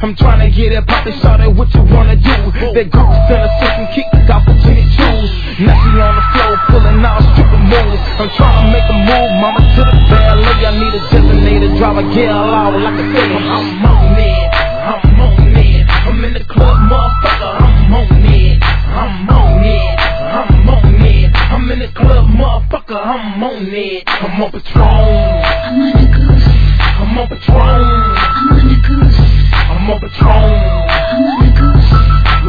I'm trying to get it poppin', shout out what you wanna do. That goose in the system, kick off the Jenny shoes. Now she on the floor, pulling out stripping moves. I'm trying to make a move, mama, to the ballet. I need a designated driver, get out like a sailor. I'm on it, I'm on it. I'm in the club, motherfucker, I'm on it. I'm on it, I'm on it. I'm in the club, motherfucker, I'm on it. I'm on Patron, I'm on a goose. I'm on Patron, I'm on a goose. I'm on Patron.